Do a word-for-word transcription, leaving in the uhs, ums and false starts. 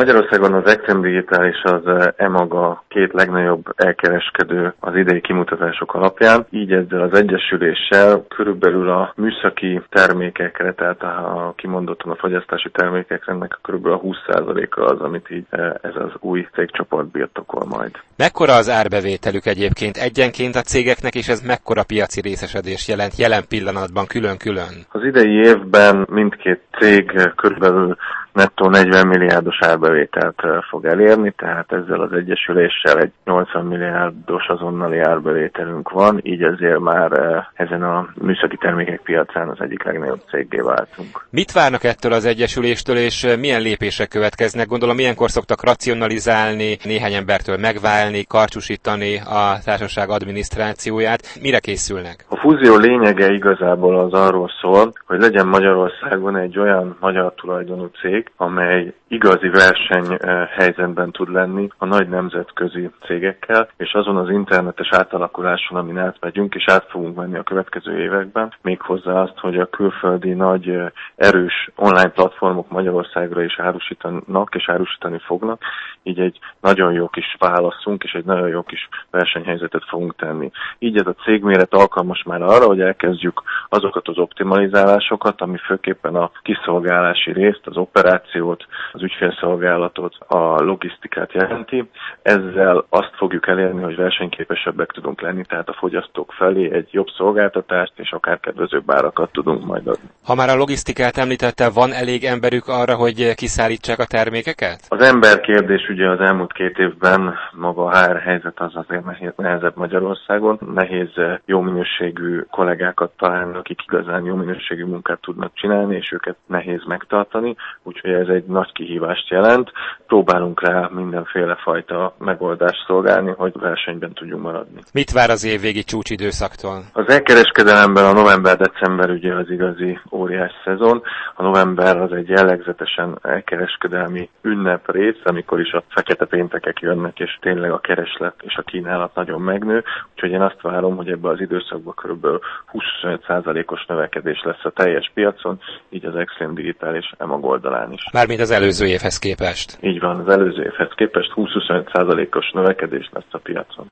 Magyarországon az Extreme Digital és az e-mag a két legnagyobb elkereskedő az idei kimutatások alapján. Így ezzel az egyesüléssel körülbelül a műszaki termékekre, tehát a kimondottan a fogyasztási termékekre ennek körülbelül a húsz százaléka az, amit így ez az új cégcsoport birtokol majd. Mekkora az árbevételük egyébként egyenként a cégeknek, és ez mekkora piaci részesedés jelent jelen pillanatban külön-külön? Az idei évben mindkét cég körülbelül nettó negyven milliárdos árbevételt fog elérni, tehát ezzel az egyesüléssel egy nyolcvan milliárdos azonnali árbevételünk van, így ezért már ezen a műszaki termékek piacán az egyik legnagyobb céggé váltunk. Mit várnak ettől az egyesüléstől, és milyen lépések következnek? Gondolom, ilyenkor szoktak racionalizálni, néhány embertől megválni, karcsúsítani a társaság adminisztrációját. Mire készülnek? A fúzió lényege igazából az arról szól, hogy legyen Magyarországon egy olyan magyar tulajdonú cég, amely igazi versenyhelyzetben tud lenni a nagy nemzetközi cégekkel, és azon az internetes átalakuláson, amin átmegyünk, és át fogunk menni a következő években, méghozzá azt, hogy a külföldi nagy erős online platformok Magyarországra is árusítanak, és árusítani fognak, így egy nagyon jó kis válaszunk, és egy nagyon jó kis versenyhelyzetet fogunk tenni. Így ez a cégméret alkalmas már arra, hogy elkezdjük azokat az optimalizálásokat, ami főképpen a kiszolgálási részt, az operációt, az ügyfélszolgálatot, a logisztikát jelenti. Ezzel azt fogjuk elérni, hogy versenyképesebbek tudunk lenni, tehát a fogyasztók felé egy jobb szolgáltatást és akár kedvezőbb árakat tudunk majd adni. Ha már a logisztikát említette, van elég emberük arra, hogy kiszállítsák a termékeket? Az ember kérdés ugye az elmúlt két évben maga a há er helyzet az azért nehéz, nehezebb Magyarországon. Nehéz jó minőségű kollégákat találni, akik igazán jó minőségű munkát tudnak csinálni, és őket nehéz megtartani, úgyhogy ez egy nagy kihívást jelent. Próbálunk rá mindenféle fajta megoldást szolgálni, hogy versenyben tudjunk maradni. Mit vár az évvégi csúcsidőszaktól? Az elkereskedelemben a november-december ugye az igazi óriás szezon. A november az egy jellegzetesen elkereskedelmi ünnep rész, amikor is a fekete péntekek jönnek, és tényleg a kereslet és a kínálat nagyon megnő. Úgyhogy én azt várom, hogy ebben az időszakban kb. húsz-huszonöt százalékos növekedés lesz a teljes piacon, így az Extreme Digital és e-mag oldalán is. Mármint az előző évhez képest. Így van, az előző évhez képest húsz-huszonöt százalékos növekedés lesz a piacon.